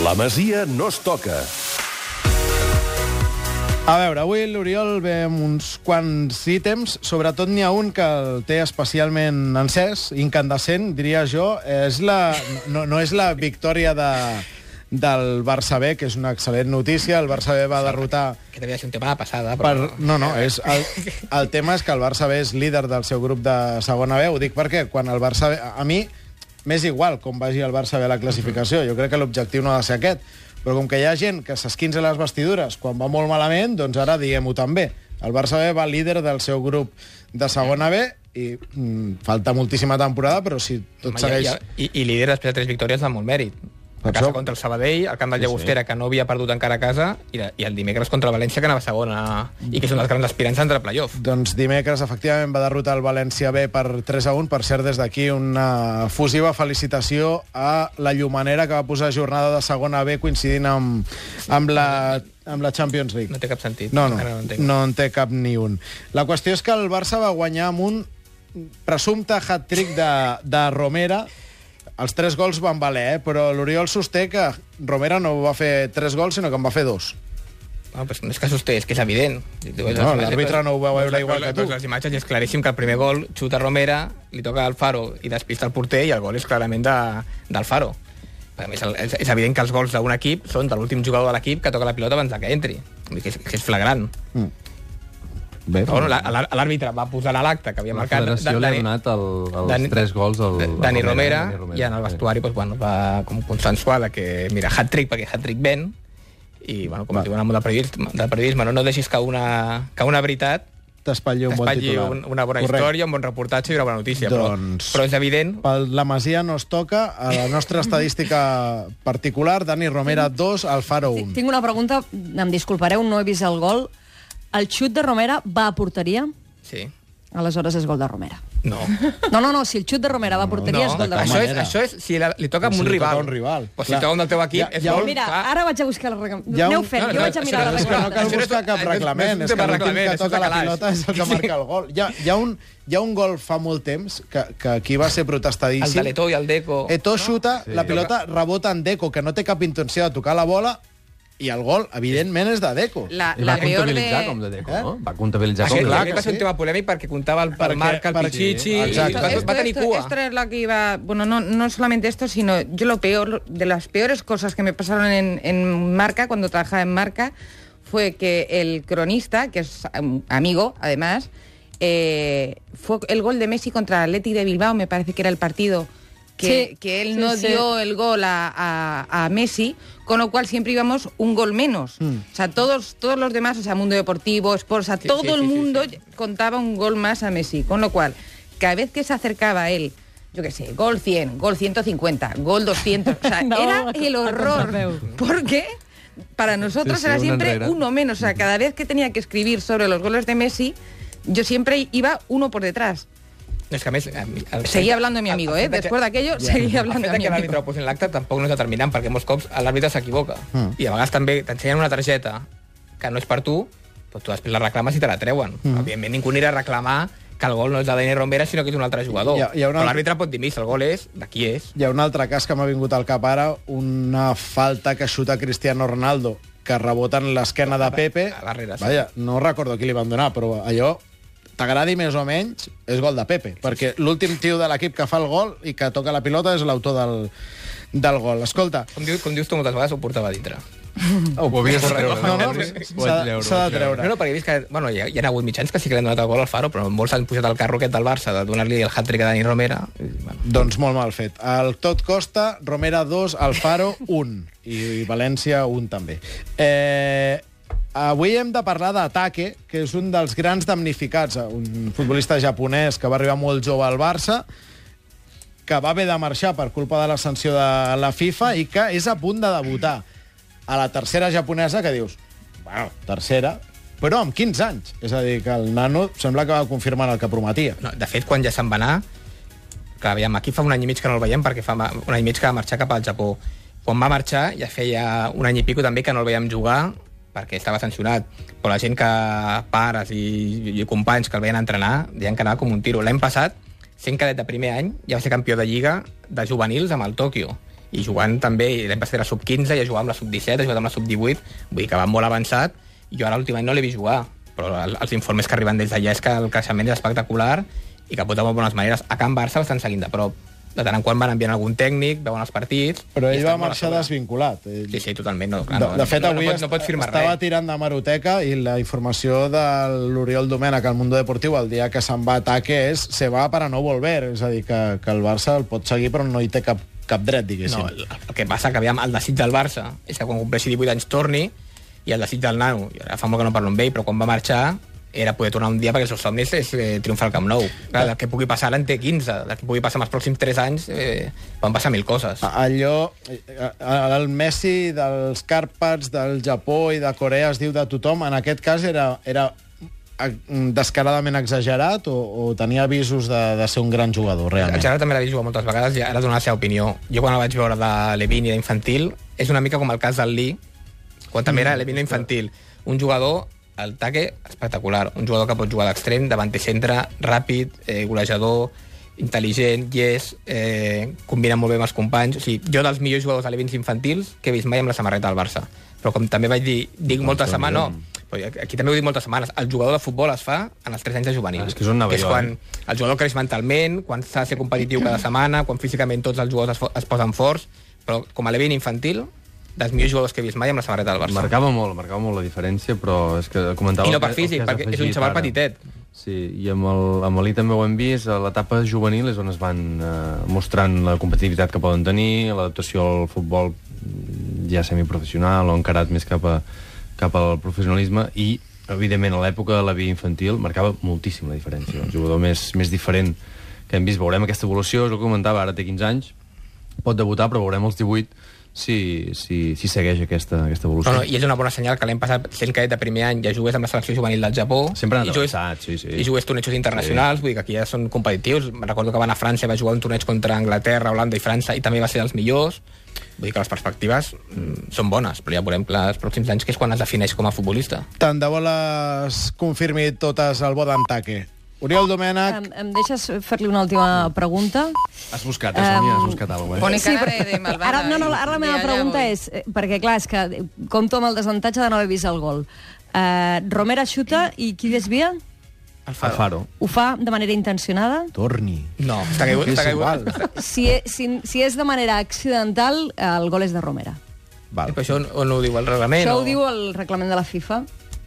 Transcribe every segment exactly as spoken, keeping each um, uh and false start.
La Masia no es toca. A veure, avui l'Oriol ve amb uns quants ítems, sobretot n'hi ha un que el té especialment encès, incandescent, diria jo. És la, no, no és la victòria de, del Barça B, que és una excel·lent notícia. El Barça B va derrotar... Que devia ser un tema de passada. Però... Per, no, no, és el, el tema és que el Barça B és líder del seu grup de segona B. Ho dic perquè quan el Barça B... A mi m'és igual com vagi el Barça B a la classificació. Jo crec que l'objectiu no ha de ser aquest. Però com que hi ha gent que s'esquinça les vestidures quan va molt malament, doncs ara diguem-ho també. El Barça B va líder del seu grup de segona B i mm, falta moltíssima temporada, però si tot Home, segueix... I, i, I líder després de tres victòries de molt mèrit. A casa contra el Sabadell, al camp del Llagostera, sí, sí. que no havia perdut encara a casa, i, i el dimecres contra el València, que anava segona, i que són els grans aspirants a entrar a playoff. Doncs dimecres, efectivament, va derrotar el València B per tres a un. Per cert, des d'aquí, una fusiva felicitació a la Llumanera, que va posar jornada de segona B coincidint amb, amb, la, amb la Champions League. No té cap sentit. No, no, no, no en té cap ni un. La qüestió és que el Barça va guanyar amb un presumpte hat-trick de, de Romera. Els tres gols van valer, eh? Però l'Oriol sosté que Romera no va fer tres gols, sinó que en va fer dos. No, pues no és que sosté, és que és evident. No, l'àrbitre no ho va veure igual que tu. Les imatges és claríssim que el primer gol xuta Romera, li toca al Faro i despista el porter, i el gol és clarament de, del Faro. A més, és, és evident que els gols d'un equip són de l'últim jugador de l'equip que toca la pilota abans que entri. Que és, que és flagrant. Mm. Bé, bueno, l'àrbitre va posar a l'acte que havia marcat... La federació li ha donat el, els Dani, tres gols al, al Dani Romera, Dani Romera, i en el vestuari pues, bueno, va com consensuar que, mira, hat-trick, perquè hat-trick ven, i, bueno, com va. diuen en el món del periodisme, del periodisme no, no deixis que una, que una veritat t'espatlli un bon titular. Un, una bona Correcte. història, un bon reportatge i una bona notícia. Doncs, però, però és evident... Pel La Masia no es toca. A la nostra estadística particular, Dani Romera dos, Alfaro un. Tinc una pregunta, em disculpareu, no he vist el gol. El xut de Romera va a porteria? Sí. Aleshores és gol de Romera. No. No, no, no, si el xut de Romera va a porteria no, és gol de això Romera. És, això és si la, li toca amb un, si rival. un rival. O si toca un del teu equip, ja, és ja, gol... Mira, clar. ara vaig a buscar el reglament. Ja un... Aneu fent, no, no, jo vaig a mirar el reglament. És que no cal buscar cap reglament, és que l'últim que toca la pilota és el que marca el gol. Hi ha, hi ha, un, hi ha un gol fa molt temps que, que aquí va ser protestadíssim. El de l'Eto i el Deco. Eto xuta, la pilota rebota en Deco, que no té cap intenció de tocar la bola, i el gol, evidentment, és de Deco. La, la va comptabilitzar de... com de Deco, eh? no? Va comptabilitzar com de Deco. Deco. Va ser un tema polèmic perquè comptava el, el Marc, el Pichichi... Esto, va tenir cua. Esto es lo que iba... Bueno, no, no solamente esto, sino yo lo peor, de las peores cosas que me pasaron en, en Marca, cuando trabajaba en Marca, fue que el cronista, que es amigo, además, eh, fue el gol de Messi contra el Athletic de Bilbao, me parece que era el partido... Que, sí, que él no sí, dio sí. el gol a, a, a Messi, con lo cual siempre íbamos un gol menos. Mm. O sea, todos, todos los demás, o sea, Mundo Deportivo, Sports, o sea, sí, todo sí, el sí, mundo sí, sí. contaba un gol más a Messi. Con lo cual, cada vez que se acercaba a él, yo qué sé, gol cien, gol ciento cincuenta, gol doscientos, o sea, no, era el horror. Porque para nosotros sí, sí, era siempre enrera. uno menos. O sea, cada vez que tenía que escribir sobre los goles de Messi, yo siempre iba uno por detrás. És que a més... El, el, seguia hablando de mi amigo, eh? Després d'aquello, yeah. seguia hablando de mi amigo. El fet que l'àrbitre ho posi en l'acte tampoc no és determinant, perquè molts cops l'àrbitre s'equivoca. Mm. I a vegades també t'ensenyen una targeta que no és per tu, però tu després la reclames i te la treuen. Mm. Òbviament ningú anirà a reclamar que el gol no és de Dani Romera, sinó que és un altre jugador. Hi ha, hi ha una... Però l'àrbitre pot dir, mira, el gol és, de qui és? Hi ha un altre cas que m'ha vingut al cap ara, una falta que xuta Cristiano Ronaldo, que rebota en l'esquena de Pepe. A darrere, sí. Vaja, no recordo qui li van donar, però allò... t'agradi més o menys, és gol de Pepe, perquè l'últim tio de l'equip que fa el gol i que toca la pilota és l'autor del, del gol. Escolta... Com, diu, com dius tu moltes vegades, ho portava a dintre. Oh, ho havies de treure. No, no, s'ha de treure. No, no, perquè he vist que... Bueno, hi ha, hi ha hagut mitjans que sí que li han donat el gol al Faro, però molts han pujat al carro aquest del Barça de donar-li el hat-trick a Dani Romera. I, bueno. Doncs molt mal fet. El tot costa, Romera dos, Alfaro un. I València un també. Eh... Avui hem de parlar d'Ataque, que és un dels grans damnificats, un futbolista japonès que va arribar molt jove al Barça, que va haver de marxar per culpa de la sanció de la FIFA i que és a punt de debutar a la tercera japonesa, que dius, bueno, tercera, però amb quinze anys. És a dir, que el nano sembla que va confirmar el que prometia. No, de fet, quan ja se'n va anar, que aviam, aquí fa un any i mig que no el veiem, perquè fa un any i mig que va marxar cap al Japó. Quan va marxar, ja feia un any i pico també que no el veiem jugar, perquè estava sancionat, però la gent que pares i, i companys que el veien entrenar deien que anava com un tiro. L'any passat, sent cadet de primer any, ja va ser campió de Lliga de juvenils amb el Tòquio. i jugant també, i l'any passat era sub quinze, i ha jugat amb la sub disset, ha jugat amb la sub divuit, vull dir que va molt avançat, i jo ara últimament no l'he vist jugar, però els informes que arriben des d'allà és que el creixement és espectacular i que pot de molt bones maneres. A Can Barça l'estan seguint de prop. De tant en quant van enviant algun tècnic, veuen els partits... Però ell va marxar desvinculat. Ell... Sí, sí, totalment. No, clar, de, no, de fet, no, avui no, pot, no pot firmar estava res. tirant de Maroteca i la informació de l'Oriol Domènech al Mundo Deportiu el dia que se'n va a Ataque és se va para no volver. És a dir, que, que el Barça el pot seguir però no hi té cap, cap dret, diguéssim. No, el, el que passa que aviam, el desig del Barça és que quan compleixi divuit anys torni, i el desig del nano, i ara fa molt que no parlo amb ell, però quan va marxar era poder tornar un dia perquè els seus somnis és eh, triomfar al Camp Nou. Clar, el que pugui passar l'any té quinze, el que pugui passar en els pròxims tres anys eh, van passar mil coses. Allò, el Messi dels Carpats, del Japó i de Corea es diu de tothom, en aquest cas era, era descaradament exagerat o, o tenia avisos de, de ser un gran jugador, realment? Exagerat també l'ha vist jugar moltes vegades i ara dona la seva opinió. Jo quan el vaig veure de Levin i d'infantil és una mica com el cas del Lee, quan també era Levin infantil. Un jugador el taque espectacular, un jugador que pot jugar d'extrem, davanter centre, ràpid, eh, golejador, intel·ligent, llest, eh, combina molt bé amb els companys. O sigui, jo dels millors jugadors alevins infantils que he vist mai amb la samarreta del Barça. Però com també vaig dir, dic moltes setmanes, no, però aquí també ho dic moltes setmanes, el jugador de futbol es fa en els tres anys de juvenil. Ah, és que és on anava que és jo, quan eh? el jugador creix mentalment, quan s'ha de ser competitiu cada setmana, quan físicament tots els jugadors es, es posen forts, però com a alevin infantil, dels millors jugadors que he vist mai amb la samarreta del Barça. Marcava molt, marcava molt la diferència, però és que comentava... I no per físic, perquè és un xaval ara. petitet. Sí, i amb el, amb l'Eli també ho hem vist, a l'etapa juvenil és on es van eh, mostrant la competitivitat que poden tenir, l'adaptació al futbol ja semiprofessional o encarat més cap, a, cap al professionalisme, i, evidentment, a l'època de la vida infantil marcava moltíssim la diferència. El jugador més, més diferent que hem vist. Veurem aquesta evolució, és el que comentava, ara té quinze anys, pot debutar, però veurem els divuit si, si, si segueix aquesta, aquesta evolució. No, no, i és una bona senyal que l'any passat, sent cadet de primer any, ja jugués amb la selecció juvenil del Japó. Sempre han i jugués, avançat, sí, sí. I jugués tornejos internacionals, sí. Vull dir que aquí ja són competitius. Me recordo que van a França, va jugar un torneig contra Anglaterra, Holanda i França, i també va ser dels millors. Vull dir que les perspectives mm, són bones, però ja veurem que els pròxims anys que és quan es defineix com a futbolista. Tant de bo les confirmi totes al bo d'Antaque. Oriol Domènech... Em, em deixes fer-li una última pregunta? Has buscat, eh, Sònia? Has buscat alguna cosa, Pone eh? cara però- de, de malvada. Ara, no, no, ara la meva Ja, ja pregunta voy. és... eh, Perquè, clar, és que compto amb el desavantatge de no haver vist el gol. Uh, Romera xuta i qui desvia? El El Faro. Ho fa de manera intencionada? Torni. No, està caigut. És Està igual. caigut. Si, e- si, si és de manera accidental, el gol és de Romera. Val. Però això on, on ho diu el reglament? Això o... ho diu el reglament de la FIFA.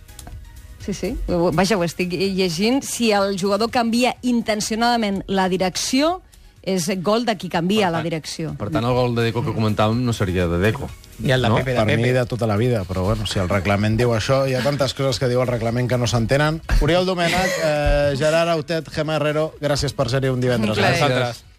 Sí, sí. Vaja, ho estic llegint. Si el jugador canvia intencionadament la direcció, és gol de qui canvia la direcció. Per tant, el gol de Deco que comentàvem no seria de Deco. Ni el de No? Pepe, de Per mi Pepe. de tota la vida, però bueno, si el reglament diu això, hi ha tantes coses que diu el reglament que no s'entenen. Oriol Domènech, eh, Gerard Autet, Gemma Herrero, gràcies per ser-hi un divendres. Un plaer. Nosaltres.